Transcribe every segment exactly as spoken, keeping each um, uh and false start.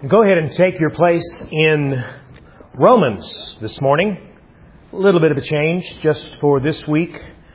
Go ahead and take your place in Romans this morning. A little bit of a change just for this week.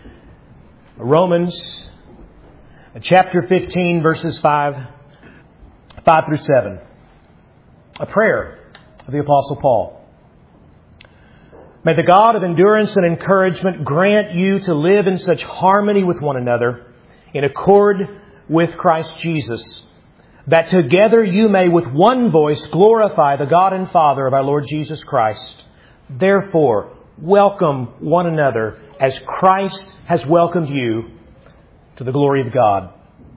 Romans chapter fifteen, verses five, five through seven. A prayer of the Apostle Paul. May the God of endurance and encouragement grant you to live in such harmony with one another, in accord with Christ Jesus, that together you may with one voice glorify the God and Father of our Lord Jesus Christ. Therefore, welcome one another as Christ has welcomed you to the glory of God.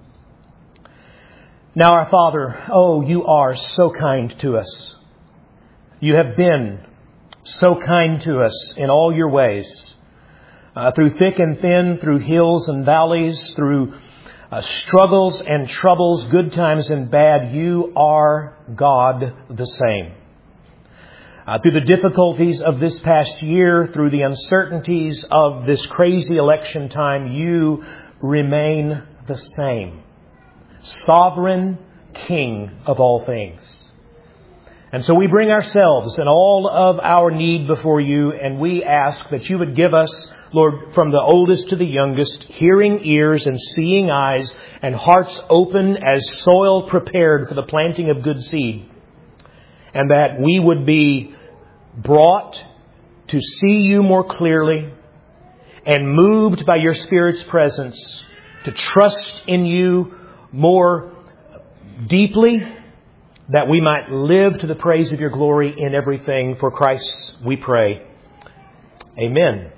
Now, our Father, oh, you are so kind to us. You have been so kind to us in all your ways. Uh, through thick and thin, through hills and valleys, through Uh, struggles and troubles, good times and bad, you are God the same. Uh, through the difficulties of this past year, through the uncertainties of this crazy election time, you remain the same. Sovereign King of all things. And so we bring ourselves and all of our need before you, and we ask that you would give us, Lord, from the oldest to the youngest, hearing ears and seeing eyes and hearts open as soil prepared for the planting of good seed. And that we would be brought to see you more clearly and moved by your Spirit's presence to trust in you more deeply, that we might live to the praise of your glory in everything. For Christ we pray. Amen.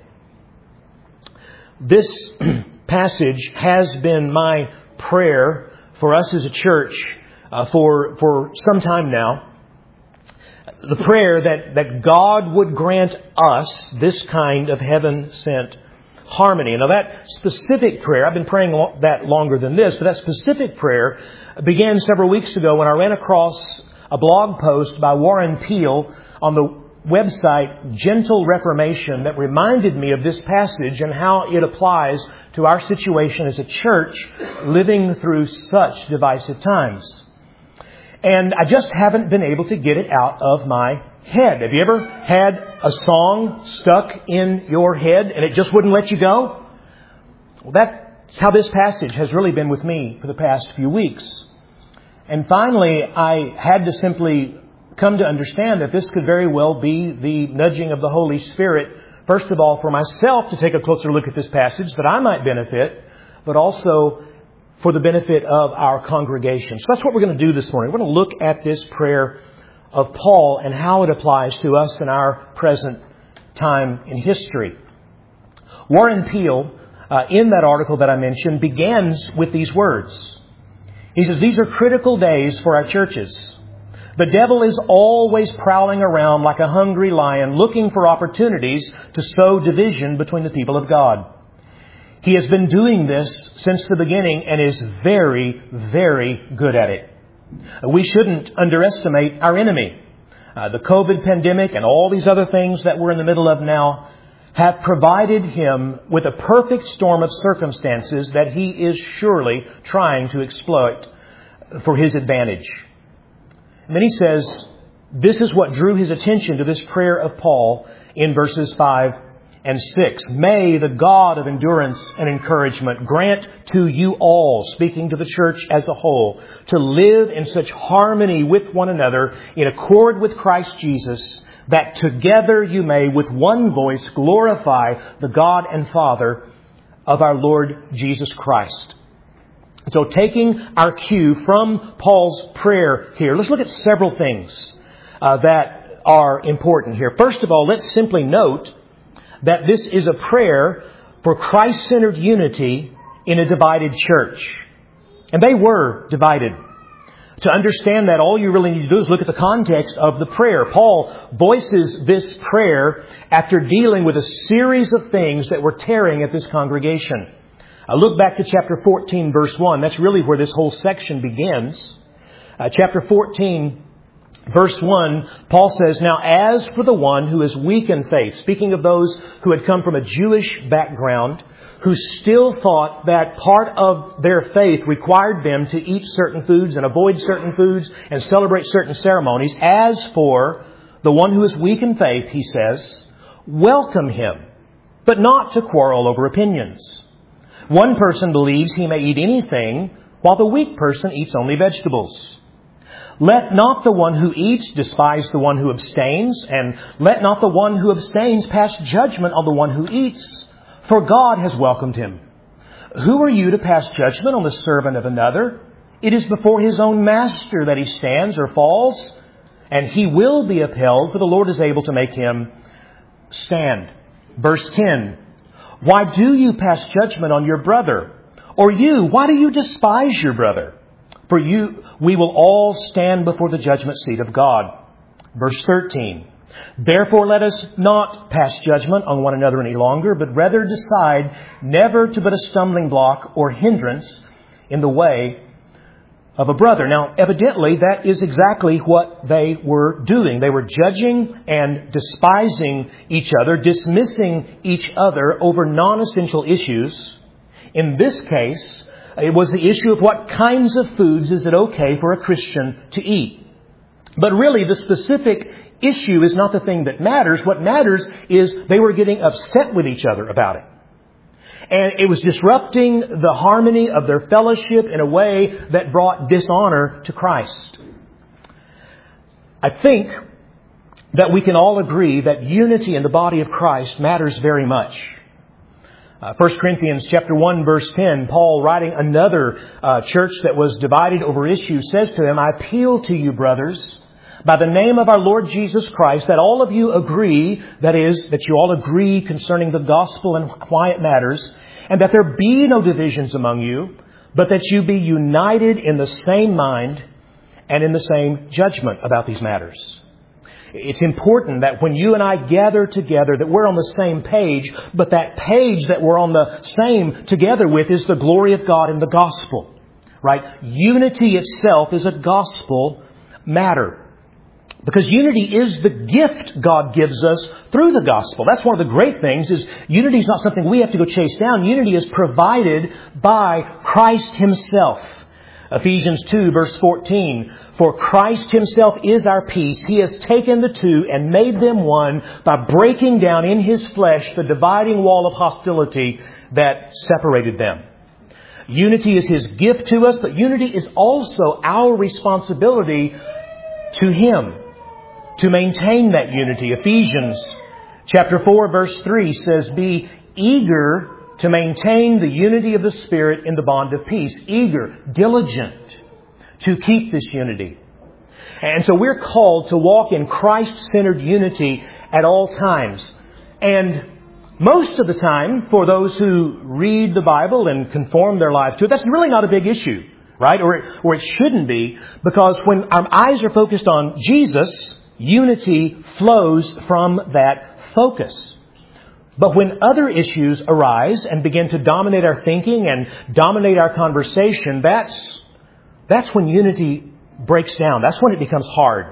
This passage has been my prayer for us as a church uh, for for some time now. The prayer that, that God would grant us this kind of heaven-sent harmony. Now that specific prayer, I've been praying that longer than this, but that specific prayer began several weeks ago when I ran across a blog post by Warren Peel on the website Gentle Reformation that reminded me of this passage and how it applies to our situation as a church living through such divisive times. And I just haven't been able to get it out of my head. Have you ever had a song stuck in your head and it just wouldn't let you go? Well, that's how this passage has really been with me for the past few weeks. And finally, I had to simply come to understand that this could very well be the nudging of the Holy Spirit, first of all, for myself to take a closer look at this passage that I might benefit, but also for the benefit of our congregation. So that's what we're going to do this morning. We're going to look at this prayer of Paul and how it applies to us in our present time in history. Warren Peel, uh, in that article that I mentioned, begins with these words. He says, "These are critical days for our churches. The devil is always prowling around like a hungry lion, looking for opportunities to sow division between the people of God. He has been doing this since the beginning and is very, very good at it. We shouldn't underestimate our enemy. Uh, the COVID pandemic and all these other things that we're in the middle of now have provided him with a perfect storm of circumstances that he is surely trying to exploit for his advantage." And then he says, this is what drew his attention to this prayer of Paul in verses five and six. "May the God of endurance and encouragement grant to you all," speaking to the church as a whole, "to live in such harmony with one another, in accord with Christ Jesus, that together you may with one voice glorify the God and Father of our Lord Jesus Christ." So taking our cue from Paul's prayer here, let's look at several things uh, that are important here. First of all, let's simply note that this is a prayer for Christ-centered unity in a divided church. And they were divided. To understand that, all you really need to do is look at the context of the prayer. Paul voices this prayer after dealing with a series of things that were tearing at this congregation. Uh, look back to chapter fourteen, verse one. That's really where this whole section begins. Uh, chapter fourteen, verse one, Paul says, "Now as for the one who is weak in faith," speaking of those who had come from a Jewish background, who still thought that part of their faith required them to eat certain foods and avoid certain foods and celebrate certain ceremonies. "As for the one who is weak in faith," he says, "welcome him, but not to quarrel over opinions. One person believes he may eat anything, while the weak person eats only vegetables. Let not the one who eats despise the one who abstains, and let not the one who abstains pass judgment on the one who eats, for God has welcomed him. Who are you to pass judgment on the servant of another? It is before his own master that he stands or falls, and he will be upheld, for the Lord is able to make him stand." Verse ten, "Why do you pass judgment on your brother? Or you, why do you despise your brother? For you, we will all stand before the judgment seat of God." Verse thirteen, "Therefore let us not pass judgment on one another any longer, but rather decide never to put a stumbling block or hindrance in the way of a brother." Now, evidently, that is exactly what they were doing. They were judging and despising each other, dismissing each other over non-essential issues. In this case, it was the issue of what kinds of foods is it okay for a Christian to eat. But really, the specific issue is not the thing that matters. What matters is they were getting upset with each other about it. And it was disrupting the harmony of their fellowship in a way that brought dishonor to Christ. I think that we can all agree that unity in the body of Christ matters very much. Uh, First Corinthians chapter one, verse ten, Paul, writing another uh, church that was divided over issues, says to them, "I appeal to you, brothers, by the name of our Lord Jesus Christ, that all of you agree," that is, that you all agree concerning the gospel and why it matters, "and that there be no divisions among you, but that you be united in the same mind and in the same judgment about these matters." It's important that when you and I gather together that we're on the same page, but that page that we're on the same together with is the glory of God in the gospel. Right? Unity itself is a gospel matter. Because unity is the gift God gives us through the gospel. That's one of the great things, is unity is not something we have to go chase down. Unity is provided by Christ Himself. Ephesians two, verse fourteen, "For Christ Himself is our peace. He has taken the two and made them one by breaking down in His flesh the dividing wall of hostility that separated them." Unity is His gift to us, but unity is also our responsibility to Him to maintain that unity. Ephesians chapter four, verse three says, "Be eager to maintain the unity of the Spirit in the bond of peace." Eager, diligent to keep this unity. And so we're called to walk in Christ-centered unity at all times. And most of the time, for those who read the Bible and conform their lives to it, that's really not a big issue, right? Or it, or it shouldn't be, because when our eyes are focused on Jesus, unity flows from that focus. But when other issues arise and begin to dominate our thinking and dominate our conversation, that's that's when unity breaks down. That's when it becomes hard.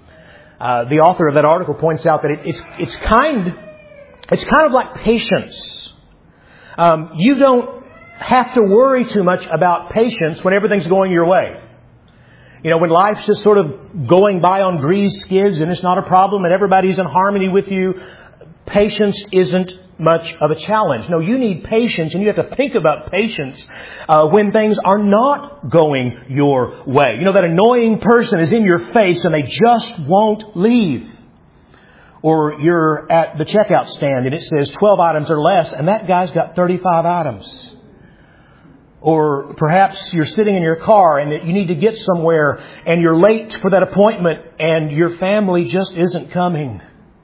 Uh, the author of that article points out that it, it's it's kind it's kind of like patience. Um, you don't have to worry too much about patience when everything's going your way. You know, when life's just sort of going by on greased skids and it's not a problem and everybody's in harmony with you, patience isn't much of a challenge. No, you need patience, and you have to think about patience uh, when things are not going your way. You know, that annoying person is in your face and they just won't leave. Or you're at the checkout stand and it says twelve items or less, and that guy's got thirty-five items. Or perhaps you're sitting in your car and you need to get somewhere and you're late for that appointment and your family just isn't coming.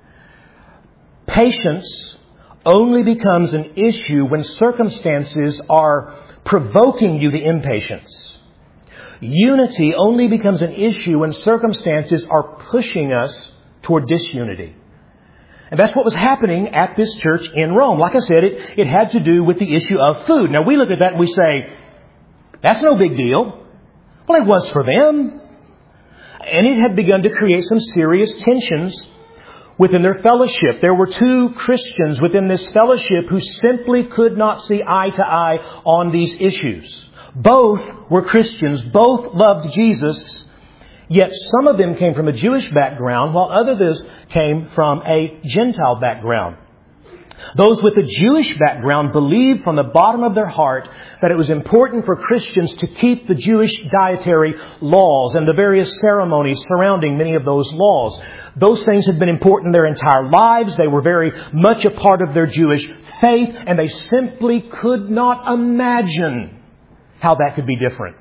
Patience only becomes an issue when circumstances are provoking you to impatience. Unity only becomes an issue when circumstances are pushing us toward disunity. And that's what was happening at this church in Rome. Like I said, it, it had to do with the issue of food. Now we look at that and we say, that's no big deal. Well, it was for them. And it had begun to create some serious tensions within their fellowship. There were two Christians within this fellowship who simply could not see eye to eye on these issues. Both were Christians. Both loved Jesus. Yet some of them came from a Jewish background, while others came from a Gentile background. Those with a Jewish background believed from the bottom of their heart that it was important for Christians to keep the Jewish dietary laws and the various ceremonies surrounding many of those laws. Those things had been important their entire lives. They were very much a part of their Jewish faith, and they simply could not imagine how that could be different.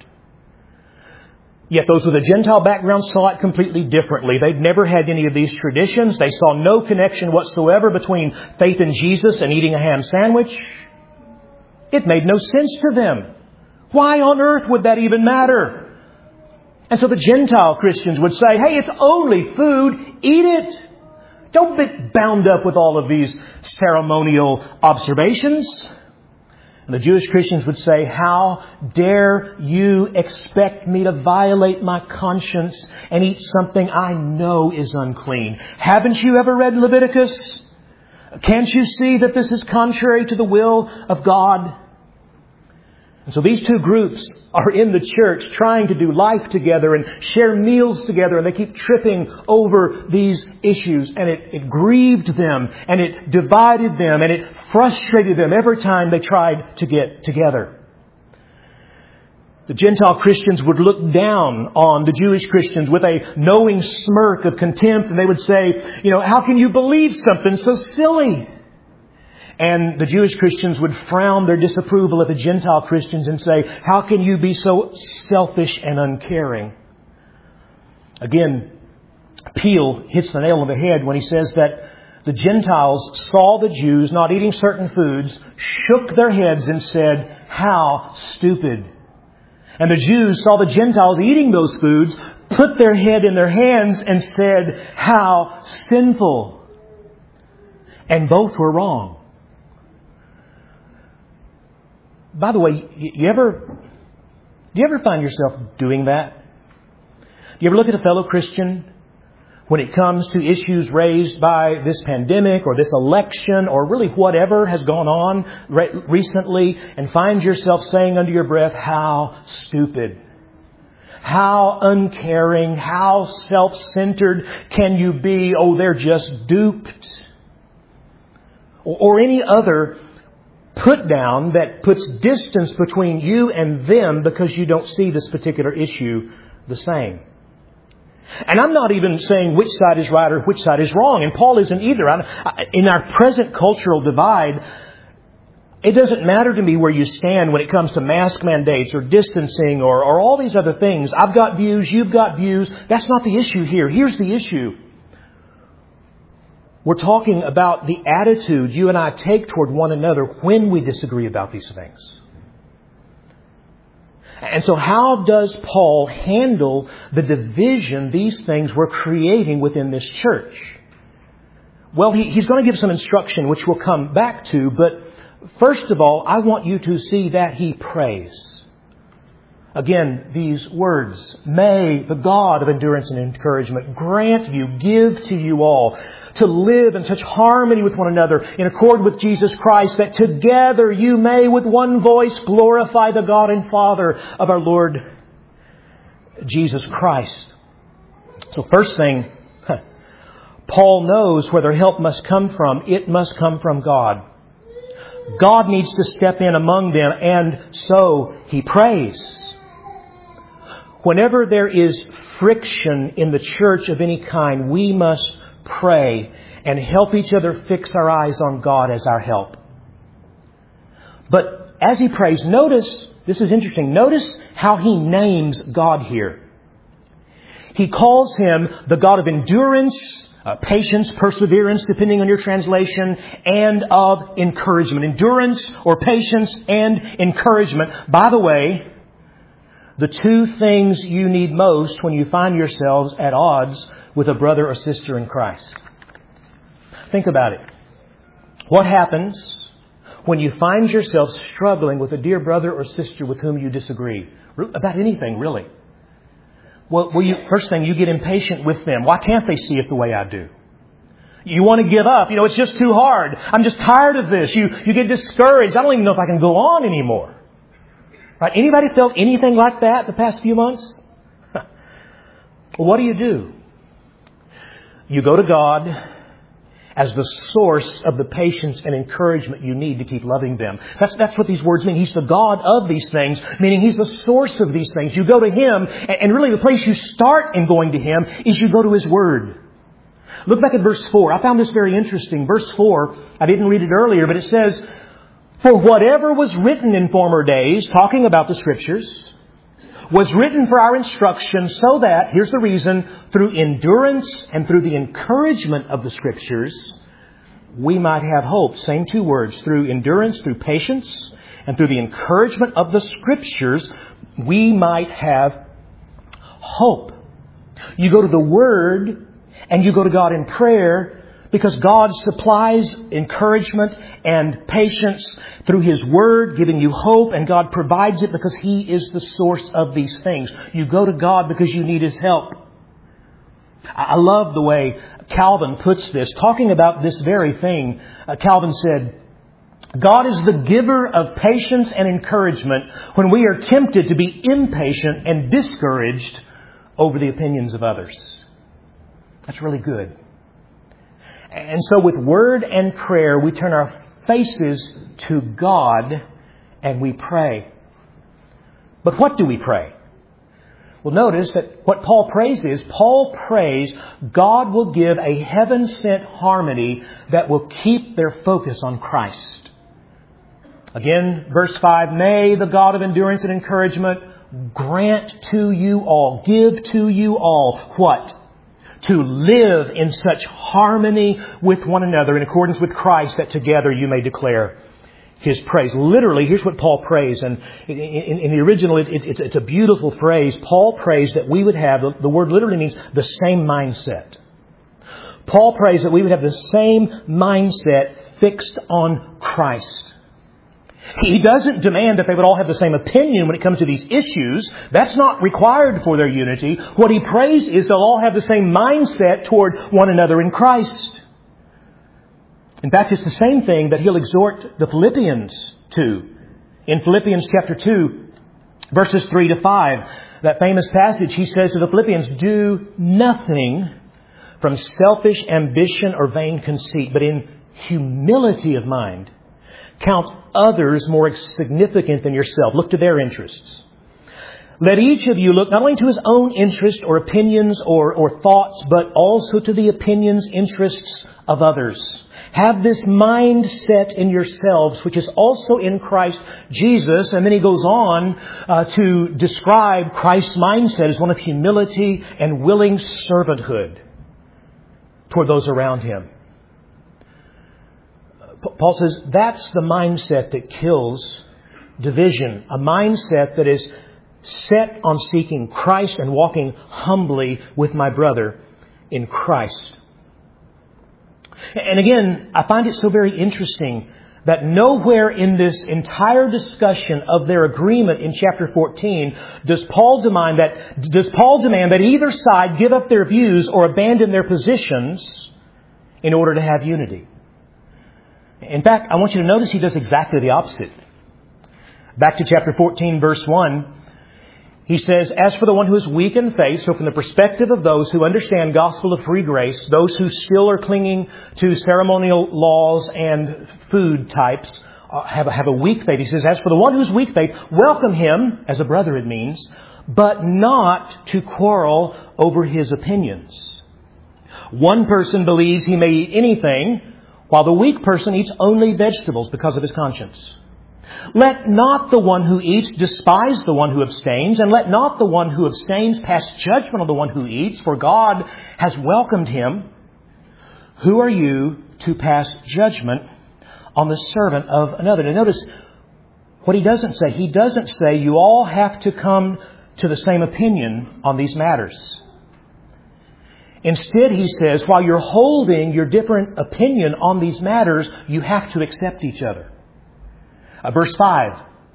Yet those with a Gentile background saw it completely differently. They'd never had any of these traditions. They saw no connection whatsoever between faith in Jesus and eating a ham sandwich. It made no sense to them. Why on earth would that even matter? And so the Gentile Christians would say, hey, it's only food. Eat it. Don't be bound up with all of these ceremonial observations. And the Jewish Christians would say, how dare you expect me to violate my conscience and eat something I know is unclean? Haven't you ever read Leviticus? Can't you see that this is contrary to the will of God? And so these two groups are in the church trying to do life together and share meals together, and they keep tripping over these issues, and it, it grieved them, and it divided them, and it frustrated them every time they tried to get together. The Gentile Christians would look down on the Jewish Christians with a knowing smirk of contempt, and they would say, you know, how can you believe something so silly? And the Jewish Christians would frown their disapproval at the Gentile Christians and say, how can you be so selfish and uncaring? Again, Peele hits the nail on the head when he says that the Gentiles saw the Jews not eating certain foods, shook their heads and said, how stupid. And the Jews saw the Gentiles eating those foods, put their head in their hands and said, how sinful. And both were wrong. By the way, you ever, do you ever find yourself doing that? Do you ever look at a fellow Christian when it comes to issues raised by this pandemic or this election or really whatever has gone on re- recently and find yourself saying under your breath, how stupid, how uncaring, how self-centered can you be? Oh, they're just duped. Or, or any other put down that puts distance between you and them because you don't see this particular issue the same. And I'm not even saying which side is right or which side is wrong. And Paul isn't either. In our present cultural divide, it doesn't matter to me where you stand when it comes to mask mandates or distancing or, or all these other things. I've got views, you've got views. That's not the issue here. Here's the issue. We're talking about the attitude you and I take toward one another when we disagree about these things. And so how does Paul handle the division these things were creating within this church? Well, he, he's going to give some instruction, which we'll come back to. But first of all, I want you to see that he prays. Again, these words, may the God of endurance and encouragement grant you, give to you all, to live in such harmony with one another in accord with Jesus Christ, that together you may with one voice glorify the God and Father of our Lord Jesus Christ. So first thing, Paul knows where their help must come from. It must come from God. God needs to step in among them, and so he prays. Whenever there is friction in the church of any kind, we must pray and help each other fix our eyes on God as our help. But as he prays, notice, this is interesting, notice how he names God here. He calls Him the God of endurance, uh, patience, perseverance, depending on your translation, and of encouragement. Endurance or patience and encouragement. By the way, the two things you need most when you find yourselves at odds with a brother or sister in Christ. Think about it. What happens when you find yourself struggling with a dear brother or sister with whom you disagree? About anything, really. Well, well you, first thing, you get impatient with them. Why can't they see it the way I do? You want to give up. You know, it's just too hard. I'm just tired of this. You, you get discouraged. I don't even know if I can go on anymore. Right? Anybody felt anything like that the past few months? Well, what do you do? You go to God as the source of the patience and encouragement you need to keep loving them. That's, that's what these words mean. He's the God of these things, meaning He's the source of these things. You go to Him, and really the place you start in going to Him is you go to His Word. Look back at verse four. I found this very interesting. Verse four, I didn't read it earlier, but it says, "For whatever was written in former days," talking about the Scriptures, "was written for our instruction, so that," here's the reason, "through endurance and through the encouragement of the Scriptures, we might have hope." Same two words. Through endurance, through patience, and through the encouragement of the Scriptures, we might have hope. You go to the Word and you go to God in prayer because God supplies encouragement and patience through His Word, giving you hope, and God provides it because He is the source of these things. You go to God because you need His help. I love the way Calvin puts this, talking about this very thing. Uh, Calvin said, "God is the giver of patience and encouragement when we are tempted to be impatient and discouraged over the opinions of others." That's really good. And so with word and prayer, we turn our faces to God and we pray. But what do we pray? Well, notice that what Paul prays is, Paul prays God will give a heaven-sent harmony that will keep their focus on Christ. Again, verse five, "May the God of endurance and encouragement grant to you all," give to you all, what? "To live in such harmony with one another in accordance with Christ, that together you may declare His praise." Literally, here's what Paul prays. And in, in, in the original, it, it, it's, it's a beautiful phrase. Paul prays that we would have, the, the word literally means the same mindset. Paul prays that we would have the same mindset fixed on Christ. He doesn't demand that they would all have the same opinion when it comes to these issues. That's not required for their unity. What he prays is they'll all have the same mindset toward one another in Christ. In fact, it's the same thing that he'll exhort the Philippians to. In Philippians chapter two, verses three to five, that famous passage, he says to the Philippians, "Do nothing from selfish ambition or vain conceit, but in humility of mind, count others more significant than yourself." Look to their interests. "Let each of you look not only to his own interest or opinions or, or thoughts, but also to the opinions, interests of others. Have this mindset in yourselves, which is also in Christ Jesus." And then he goes on uh, to describe Christ's mindset as one of humility and willing servanthood toward those around him. Paul says that's the mindset that kills division. A mindset that is set on seeking Christ and walking humbly with my brother in Christ. And again, I find it so very interesting that nowhere in this entire discussion of their agreement in chapter fourteen does Paul demand that, does Paul demand that either side give up their views or abandon their positions in order to have unity. In fact, I want you to notice he does exactly the opposite. Back to chapter fourteen, verse one. He says, "As for the one who is weak in faith," so from the perspective of those who understand gospel of free grace, those who still are clinging to ceremonial laws and food types, uh, have, a, have a weak faith. He says, "As for the one who is weak faith, welcome him," as a brother it means, "but not to quarrel over his opinions. One person believes he may eat anything, while the weak person eats only vegetables because of his conscience. Let not the one who eats despise the one who abstains, and let not the one who abstains pass judgment on the one who eats, for God has welcomed him. Who are you to pass judgment on the servant of another?" Now notice what he doesn't say. He doesn't say you all have to come to the same opinion on these matters. Instead, he says, while you're holding your different opinion on these matters, you have to accept each other. Uh, verse five,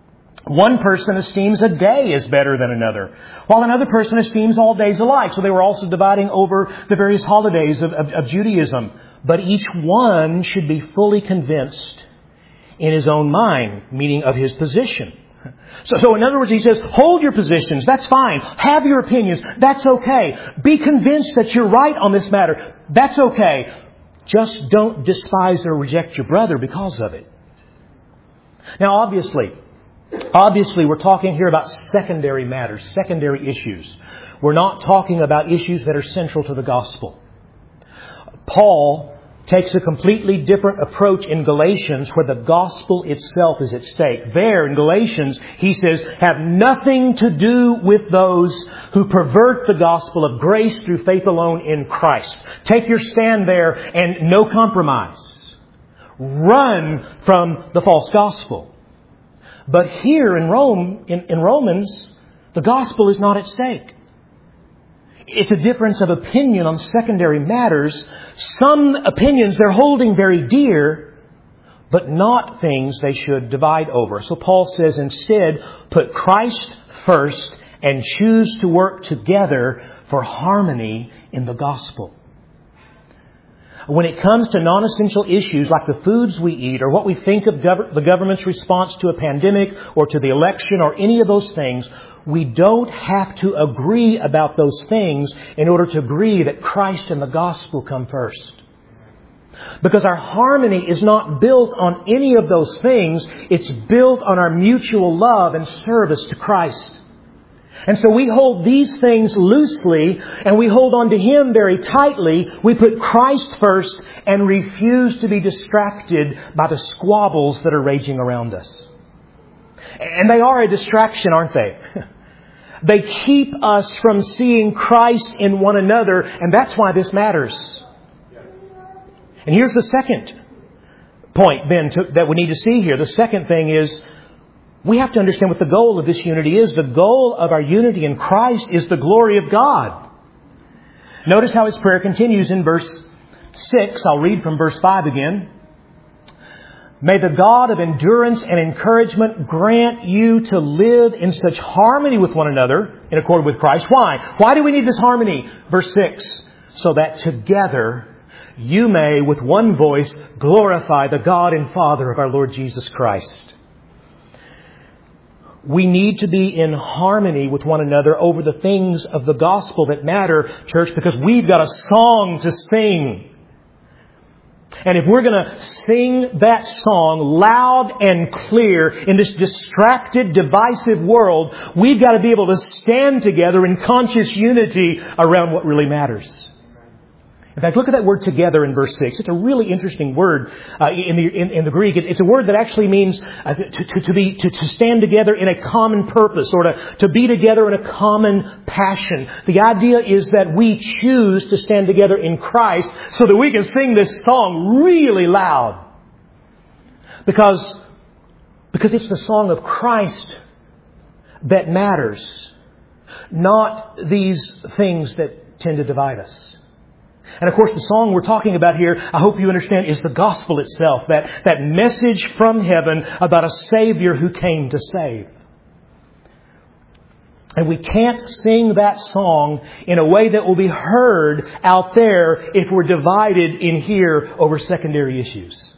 One person esteems a day as better than another, while another person esteems all days alike. So they were also dividing over the various holidays of, of, of Judaism. But each one should be fully convinced in his own mind, meaning of his position. So, so in other words, he says, hold your positions. That's fine. Have your opinions. That's okay. Be convinced that you're right on this matter. That's okay. Just don't despise or reject your brother because of it. Now, obviously, obviously, we're talking here about secondary matters, secondary issues. We're not talking about issues that are central to the gospel. Paul takes a completely different approach in Galatians, where the gospel itself is at stake. There in Galatians, he says, have nothing to do with those who pervert the gospel of grace through faith alone in Christ. Take your stand there and no compromise. Run from the false gospel. But here in Rome, in, in Romans, the gospel is not at stake. It's a difference of opinion on secondary matters. Some opinions they're holding very dear, but not things they should divide over. So Paul says instead, put Christ first and choose to work together for harmony in the gospel. When it comes to non-essential issues like the foods we eat or what we think of gov- the government's response to a pandemic or to the election or any of those things, we don't have to agree about those things in order to agree that Christ and the gospel come first. Because our harmony is not built on any of those things. It's built on our mutual love and service to Christ. And so we hold these things loosely and we hold on to Him very tightly. We put Christ first and refuse to be distracted by the squabbles that are raging around us. And they are a distraction, aren't they? They keep us from seeing Christ in one another, and that's why this matters. And here's the second point then to, that we need to see here. The second thing is, we have to understand what the goal of this unity is. The goal of our unity in Christ is the glory of God. Notice how his prayer continues in verse six. I'll read from verse five again. May the God of endurance and encouragement grant you to live in such harmony with one another in accord with Christ. Why? Why do we need this harmony? Verse six. So that together you may with one voice glorify the God and Father of our Lord Jesus Christ. We need to be in harmony with one another over the things of the gospel that matter, church, because we've got a song to sing. And if we're going to sing that song loud and clear in this distracted, divisive world, we've got to be able to stand together in conscious unity around what really matters. In fact, look at that word together in verse six. It's a really interesting word uh, in, the, in, in the Greek. It, it's a word that actually means uh, to, to, to, be, to, to stand together in a common purpose or to, to be together in a common passion. The idea is that we choose to stand together in Christ so that we can sing this song really loud. Because, because it's the song of Christ that matters, not these things that tend to divide us. And of course, the song we're talking about here, I hope you understand, is the gospel itself. That, that message from heaven about a Savior who came to save. And we can't sing that song in a way that will be heard out there if we're divided in here over secondary issues.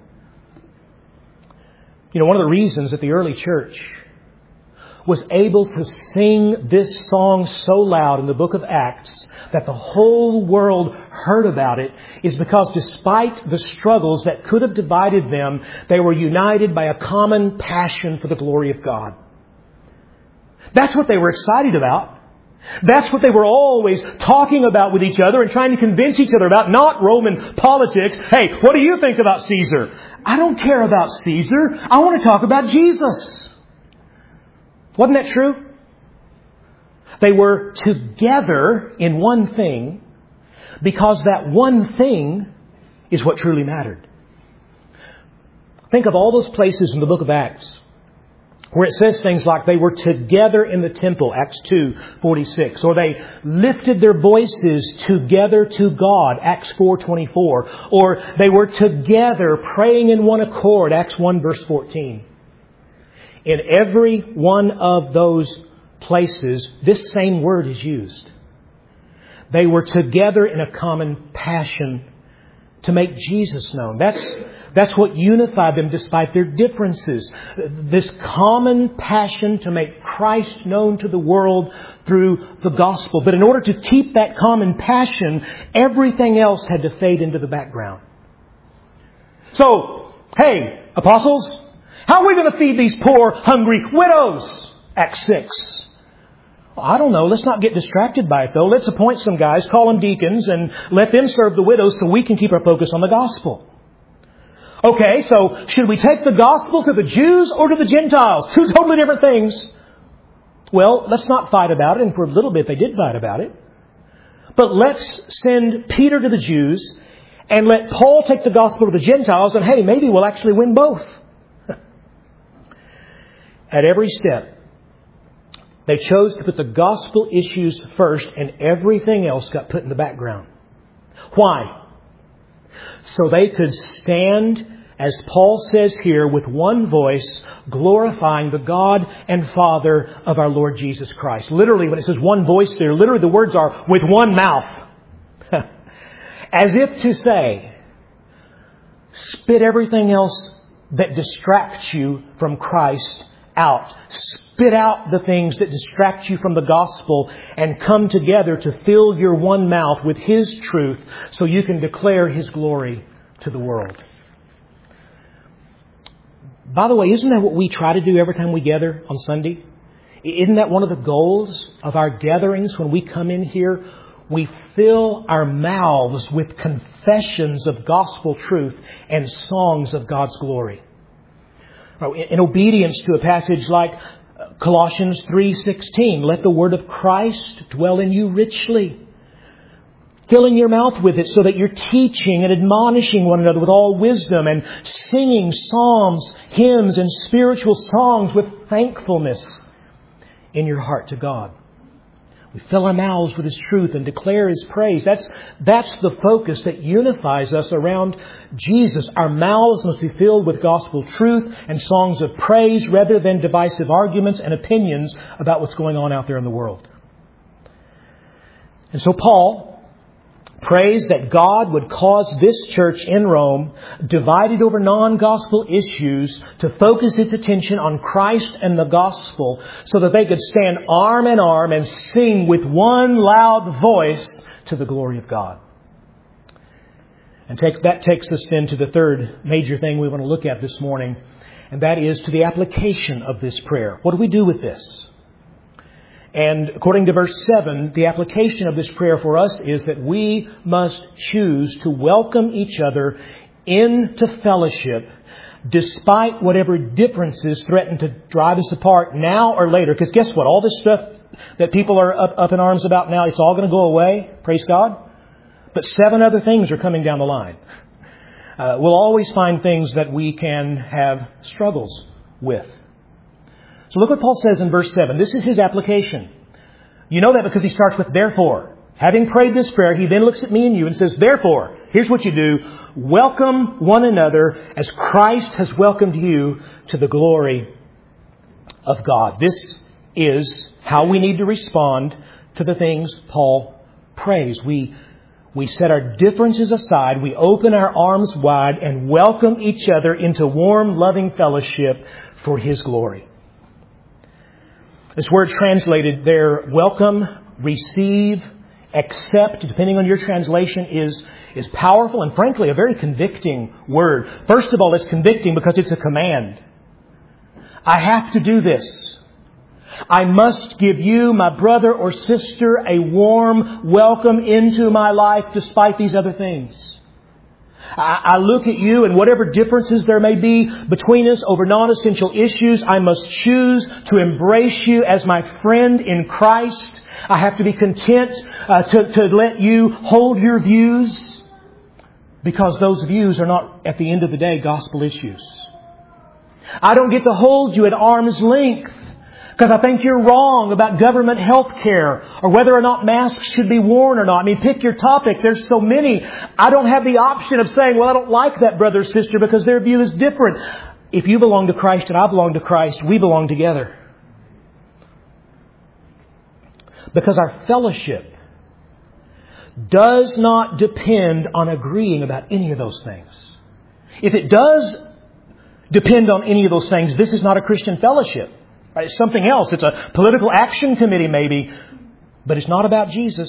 You know, one of the reasons that the early church was able to sing this song so loud in the book of Acts that the whole world heard about it is because despite the struggles that could have divided them, they were united by a common passion for the glory of God. That's what they were excited about. That's what they were always talking about with each other and trying to convince each other about, not Roman politics. Hey, what do you think about Caesar? I don't care about Caesar. I want to talk about Jesus. Wasn't that true? They were together in one thing because that one thing is what truly mattered. Think of all those places in the book of Acts where it says things like they were together in the temple, Acts two forty-six, or they lifted their voices together to God, Acts four twenty-four, or they were together praying in one accord, Acts one verse fourteen. in every one of those places, this same word is used. They were together in a common passion to make Jesus known. That's, that's what unified them despite their differences. This common passion to make Christ known to the world through the gospel. But in order to keep that common passion, everything else had to fade into the background. So, hey, apostles, how are we going to feed these poor, hungry widows? Acts six. Well, I don't know. Let's not get distracted by it, though. Let's appoint some guys, call them deacons, and let them serve the widows so we can keep our focus on the gospel. Okay, so should we take the gospel to the Jews or to the Gentiles? Two totally different things. Well, let's not fight about it, and for a little bit they did fight about it. But let's send Peter to the Jews and let Paul take the gospel to the Gentiles, and hey, maybe we'll actually win both. At every step, they chose to put the gospel issues first, and everything else got put in the background. Why? So they could stand, as Paul says here, with one voice, glorifying the God and Father of our Lord Jesus Christ. Literally, when it says one voice there, literally the words are, with one mouth. As if to say, spit everything else that distracts you from Christ out. Spit out the things that distract you from the gospel and come together to fill your one mouth with His truth so you can declare His glory to the world. By the way, isn't that what we try to do every time we gather on Sunday? Isn't that one of the goals of our gatherings when we come in here? We fill our mouths with confessions of gospel truth and songs of God's glory. In obedience to a passage like Colossians three sixteen, let the word of Christ dwell in you richly, filling your mouth with it so that you're teaching and admonishing one another with all wisdom and singing psalms, hymns, and spiritual songs with thankfulness in your heart to God. We fill our mouths with His truth and declare His praise. That's, that's the focus that unifies us around Jesus. Our mouths must be filled with gospel truth and songs of praise rather than divisive arguments and opinions about what's going on out there in the world. And so Paul prays that God would cause this church in Rome, divided over non-gospel issues, to focus its attention on Christ and the gospel so that they could stand arm in arm and sing with one loud voice to the glory of God. And take, that takes us then to the third major thing we want to look at this morning, and that is to the application of this prayer. What do we do with this? And according to verse seven, the application of this prayer for us is that we must choose to welcome each other into fellowship despite whatever differences threaten to drive us apart now or later. Because guess what? All this stuff that people are up, up in arms about now, it's all going to go away. Praise God. But seven other things are coming down the line. Uh, we'll always find things that we can have struggles with. So look what Paul says in verse seven. This is his application. You know that because he starts with therefore. Having prayed this prayer, he then looks at me and you and says, therefore, here's what you do. Welcome one another as Christ has welcomed you to the glory of God. This is how we need to respond to the things Paul prays. We, we set our differences aside. We open our arms wide and welcome each other into warm, loving fellowship for His glory. This word translated there, welcome, receive, accept, depending on your translation, is, is powerful and frankly a very convicting word. First of all, it's convicting because it's a command. I have to do this. I must give you, my brother or sister, a warm welcome into my life despite these other things. I look at you and whatever differences there may be between us over non-essential issues, I must choose to embrace you as my friend in Christ. I have to be content uh, to, to let you hold your views because those views are not, at the end of the day, gospel issues. I don't get to hold you at arm's length because I think you're wrong about government health care or whether or not masks should be worn or not. I mean, pick your topic. There's so many. I don't have the option of saying, well, I don't like that brother or sister because their view is different. if you belong to Christ and I belong to Christ, we belong together. Because our fellowship does not depend on agreeing about any of those things. If it does depend on any of those things, this is not a Christian fellowship. It's something else. It's a political action committee maybe, but it's not about Jesus.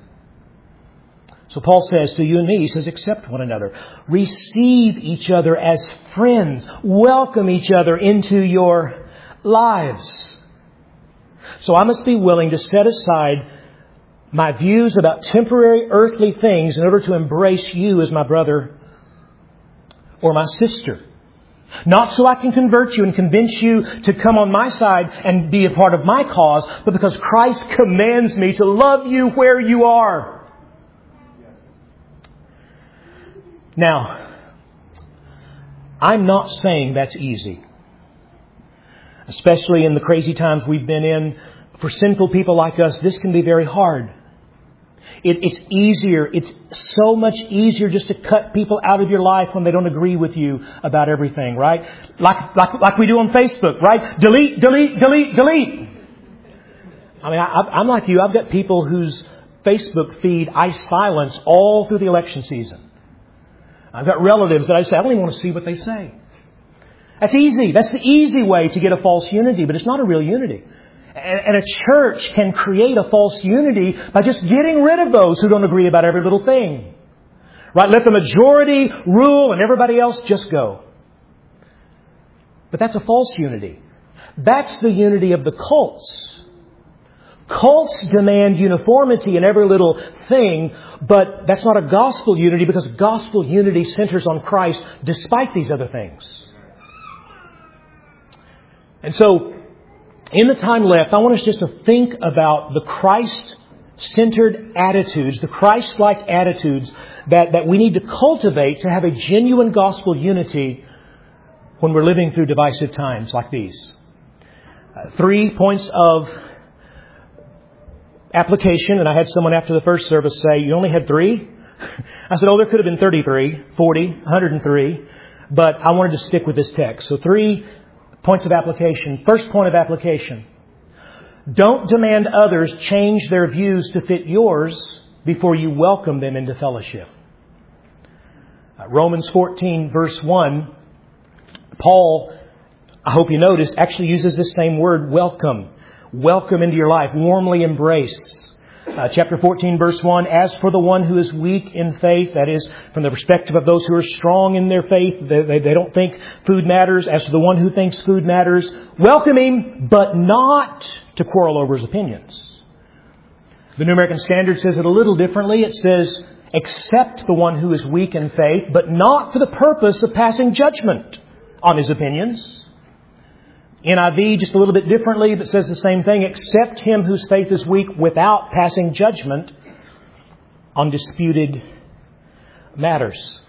So Paul says to you and me, he says, accept one another. Receive each other as friends. Welcome each other into your lives. So I must be willing to set aside my views about temporary earthly things in order to embrace you as my brother or my sister. Not so I can convert you and convince you to come on my side and be a part of my cause, but because Christ commands me to love you where you are. Now, I'm not saying that's easy. Especially in the crazy times we've been in. For sinful people like us, this can be very hard. It, it's easier. It's so much easier just to cut people out of your life when they don't agree with you about everything, right? Like, like, like we do on Facebook, right? Delete, delete, delete, delete. I mean, I, I'm like you. I've got people whose Facebook feed I silence all through the election season. I've got relatives that I say, I don't even want to see what they say. That's easy. That's the easy way to get a false unity, but it's not a real unity. And a church can create a false unity by just getting rid of those who don't agree about every little thing. Right? Let the majority rule and everybody else just go. But that's a false unity. That's the unity of the cults. Cults demand uniformity in every little thing, but that's not a gospel unity because gospel unity centers on Christ despite these other things. And so, in the time left, I want us just to think about the Christ-centered attitudes, the Christ-like attitudes that, that we need to cultivate to have a genuine gospel unity when we're living through divisive times like these. Uh, three points of application, and I had someone after the first service say, you only had three? I said, oh, there could have been thirty-three, forty, one hundred three, but I wanted to stick with this text. So three points of application. First point of application. Don't demand others change their views to fit yours before you welcome them into fellowship. Uh, Romans fourteen verse one, Paul, I hope you noticed, actually uses this same word, welcome. Welcome into your life. Warmly embrace. Uh, chapter fourteen verse one, as for the one who is weak in faith, that is, from the perspective of those who are strong in their faith, they, they, they don't think food matters. As for the one who thinks food matters, welcome him, but not to quarrel over his opinions. The New American Standard says it a little differently. It says, accept the one who is weak in faith, but not for the purpose of passing judgment on his opinions. N I V just a little bit differently, but says the same thing. Accept him whose faith is weak without passing judgment on disputed matters.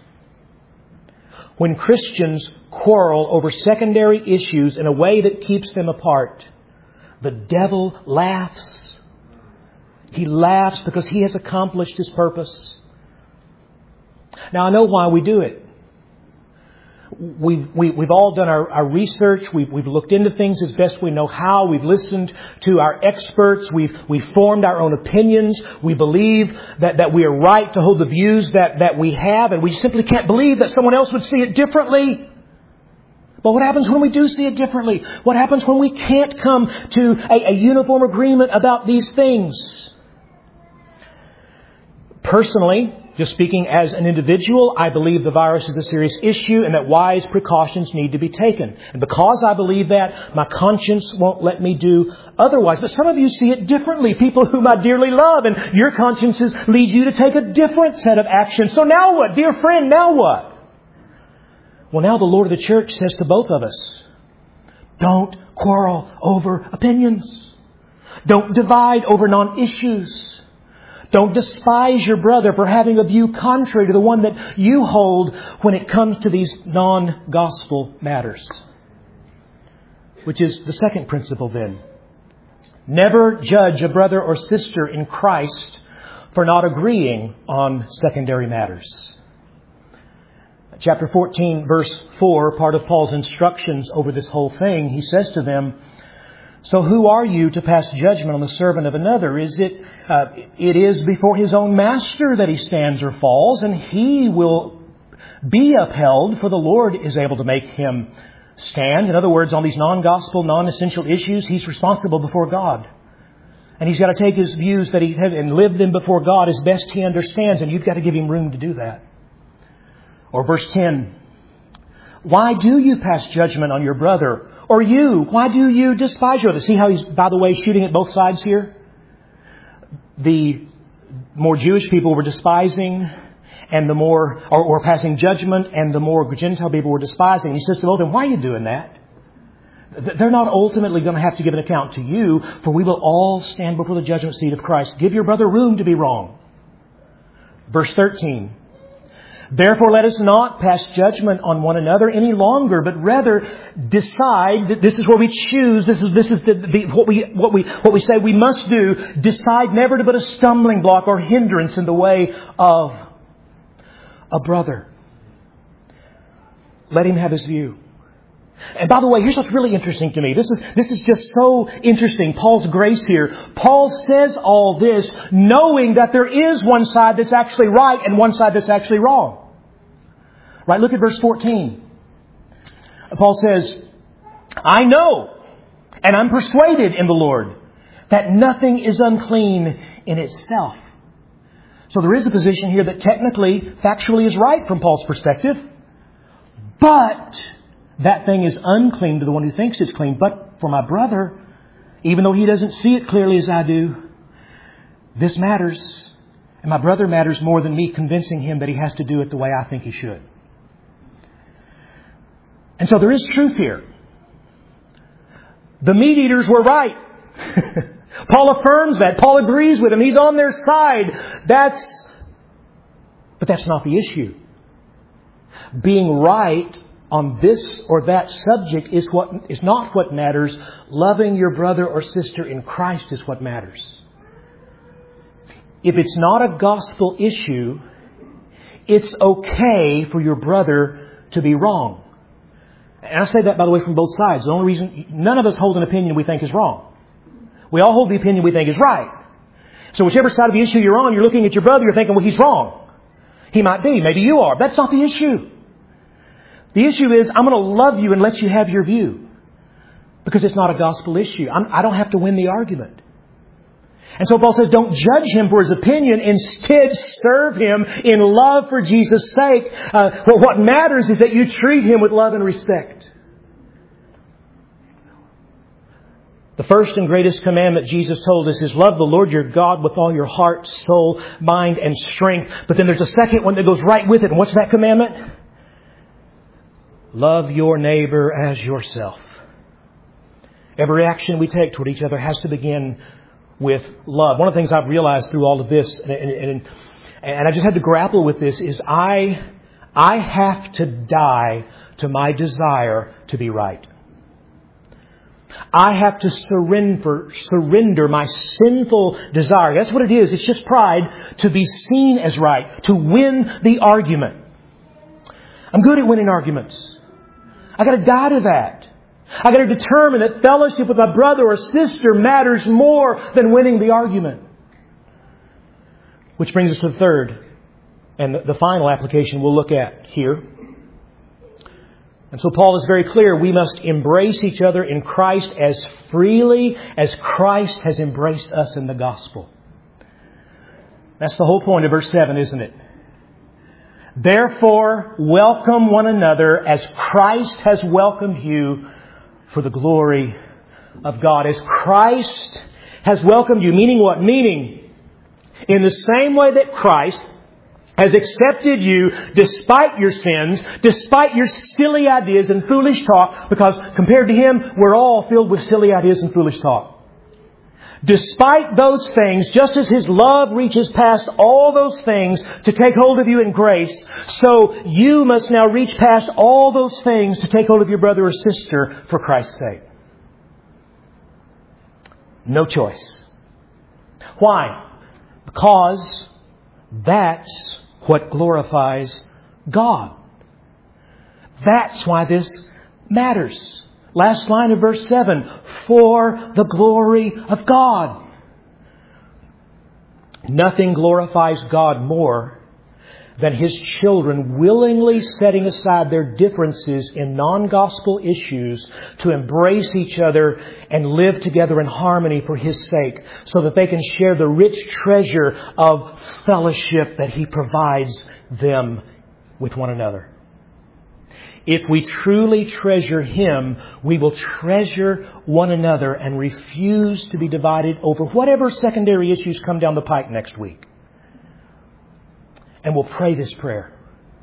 When Christians quarrel over secondary issues in a way that keeps them apart, the devil laughs. He laughs because he has accomplished his purpose. Now, I know why we do it. We've, we, we've all done our, our research. We've, we've looked into things as best we know how. We've listened to our experts. We've, we've formed our own opinions. We believe that, that we are right to hold the views that, that we have. And we simply can't believe that someone else would see it differently. But what happens when we do see it differently? What happens when we can't come to a, a uniform agreement about these things? Personally, just speaking as an individual, I believe the virus is a serious issue and that wise precautions need to be taken. And because I believe that, my conscience won't let me do otherwise. But some of you see it differently, people whom I dearly love, and your consciences lead you to take a different set of actions. So now what? Dear friend, now what? Well, now the Lord of the church says to both of us, don't quarrel over opinions. Don't divide over non-issues. Don't despise your brother for having a view contrary to the one that you hold when it comes to these non-gospel matters. Which is the second principle then. Never judge a brother or sister in Christ for not agreeing on secondary matters. chapter fourteen, verse four, part of Paul's instructions over this whole thing, he says to them, "So who are you to pass judgment on the servant of another? Is it, uh, it is before his own master that he stands or falls, and he will be upheld, for the Lord is able to make him stand." In other words, on these non-gospel, non-essential issues, he's responsible before God. And he's got to take his views that he had and live them before God as best he understands, and you've got to give him room to do that. Or verse ten, "Why do you pass judgment on your brother? Or you, why do you despise your other?" See how he's, by the way, shooting at both sides here? The more Jewish people were despising, and the more, or, or passing judgment, and the more Gentile people were despising. He says to both of them, "Why are you doing that? They're not ultimately going to have to give an account to you, for we will all stand before the judgment seat of Christ. Give your brother room to be wrong." Verse thirteen, "Therefore let us not pass judgment on one another any longer, but rather decide," that this is where we choose, this is, this is the, the, what we, what we, what we say we must do, "decide never to put a stumbling block or hindrance in the way of a brother." Let him have his view. And by the way, here's what's really interesting to me. This is, this is just so interesting. Paul's grace here. Paul says all this knowing that there is one side that's actually right and one side that's actually wrong. Right? Look at verse fourteen. Paul says, "I know and I'm persuaded in the Lord that nothing is unclean in itself." So there is a position here that technically, factually is right from Paul's perspective. But that thing is unclean to the one who thinks it's clean. But for my brother, even though he doesn't see it clearly as I do, this matters. And my brother matters more than me convincing him that he has to do it the way I think he should. And so there is truth here. The meat eaters were right. Paul affirms that. Paul agrees with them. He's on their side. That's, but that's not the issue. Being right on this or that subject is what is not what matters. Loving your brother or sister in Christ is what matters. If it's not a gospel issue, it's okay for your brother to be wrong. And I say that, by the way, from both sides. The only reason, none of us hold an opinion we think is wrong. We all hold the opinion we think is right. So whichever side of the issue you're on, you're looking at your brother, you're thinking, well, he's wrong. He might be. Maybe you are. That's not the issue. The issue is, I'm going to love you and let you have your view. Because it's not a gospel issue. I'm, I don't have to win the argument. And so Paul says, don't judge him for his opinion. Instead, serve him in love for Jesus' sake. Uh, but what matters is that you treat him with love and respect. The first and greatest commandment Jesus told us is love the Lord your God with all your heart, soul, mind, and strength. But then there's a second one that goes right with it. And what's that commandment? Love your neighbor as yourself. Every action we take toward each other has to begin with love. One of the things I've realized through all of this, and, and, and I just had to grapple with this, is I, I have to die to my desire to be right. I have to surrender, surrender my sinful desire. That's what it is. It's just pride to be seen as right, to win the argument. I'm good at winning arguments. I got to die to that. I got to determine that fellowship with my brother or sister matters more than winning the argument. Which brings us to the third and the final application we'll look at here. And so Paul is very clear. We must embrace each other in Christ as freely as Christ has embraced us in the gospel. That's the whole point of verse seven, isn't it? Therefore, welcome one another as Christ has welcomed you for the glory of God. As Christ has welcomed you. Meaning what? Meaning, in the same way that Christ has accepted you despite your sins, despite your silly ideas and foolish talk, because compared to Him, we're all filled with silly ideas and foolish talk. Despite those things, just as His love reaches past all those things to take hold of you in grace, so you must now reach past all those things to take hold of your brother or sister for Christ's sake. No choice. Why? Because that's what glorifies God. That's why this matters. Last line of verse seven. For the glory of God. Nothing glorifies God more than His children willingly setting aside their differences in non-gospel issues to embrace each other and live together in harmony for His sake, so that they can share the rich treasure of fellowship that He provides them with one another. If we truly treasure Him, we will treasure one another and refuse to be divided over whatever secondary issues come down the pike next week. And we'll pray this prayer.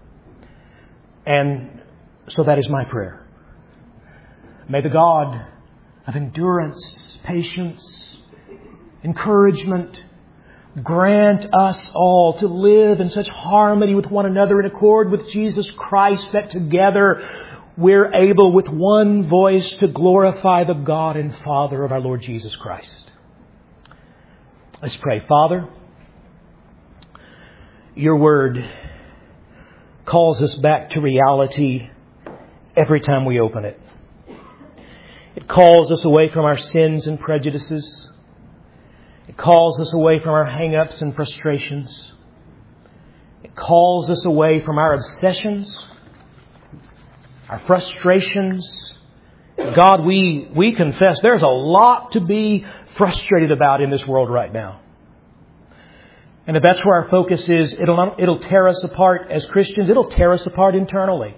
And so that is my prayer. May the God of endurance, patience, encouragement, grant us all to live in such harmony with one another in accord with Jesus Christ, that together we're able with one voice to glorify the God and Father of our Lord Jesus Christ. Let's pray. Father, Your Word calls us back to reality every time we open it. It calls us away from our sins and prejudices. It calls us away from our hang-ups and frustrations. It calls us away from our obsessions, our frustrations. God, we, we confess there's a lot to be frustrated about in this world right now. And if that's where our focus is, it'll, it'll tear us apart as Christians. It'll tear us apart internally.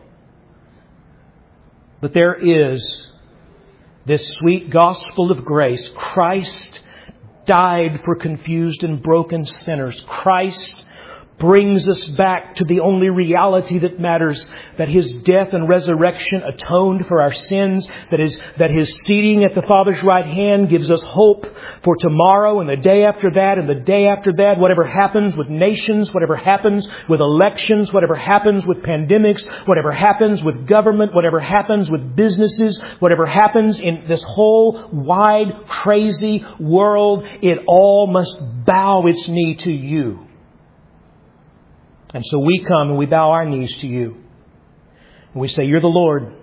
But there is this sweet gospel of grace. Christ died for confused and broken sinners. Christ brings us back to the only reality that matters, that His death and resurrection atoned for our sins, that is, that His seating at the Father's right hand gives us hope for tomorrow and the day after that and the day after that. Whatever happens with nations, whatever happens with elections, whatever happens with pandemics, whatever happens with government, whatever happens with businesses, whatever happens in this whole wide, crazy world, it all must bow its knee to You. And so we come and we bow our knees to You. And we say, You're the Lord.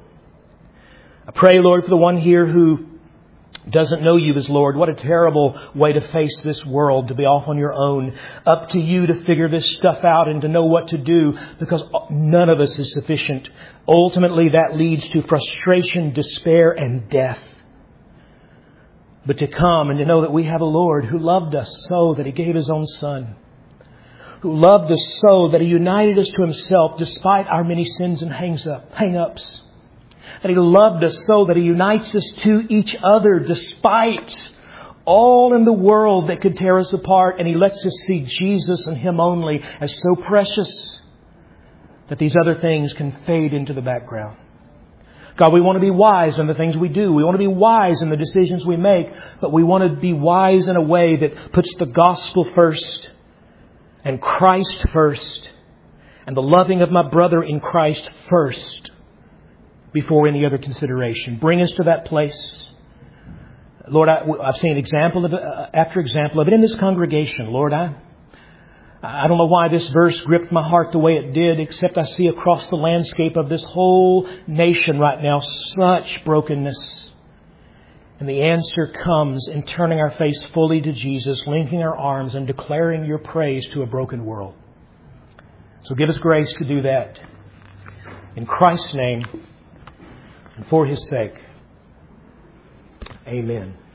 I pray, Lord, for the one here who doesn't know You as Lord. What a terrible way to face this world, to be off on your own. Up to You to figure this stuff out and to know what to do, because none of us is sufficient. Ultimately, that leads to frustration, despair, and death. But to come and to know that we have a Lord who loved us so that He gave His own Son, who loved us so that He united us to Himself despite our many sins and hang-ups. That He loved us so that He unites us to each other despite all in the world that could tear us apart. And He lets us see Jesus and Him only as so precious that these other things can fade into the background. God, we want to be wise in the things we do. We want to be wise in the decisions we make. But we want to be wise in a way that puts the gospel first, and Christ first, and the loving of my brother in Christ first, before any other consideration. Bring us to that place. Lord, I, I've seen example of, uh, after example of it in this congregation. Lord, I, I don't know why this verse gripped my heart the way it did, except I see across the landscape of this whole nation right now such brokenness. And the answer comes in turning our face fully to Jesus, linking our arms and declaring Your praise to a broken world. So give us grace to do that. In Christ's name and for His sake. Amen.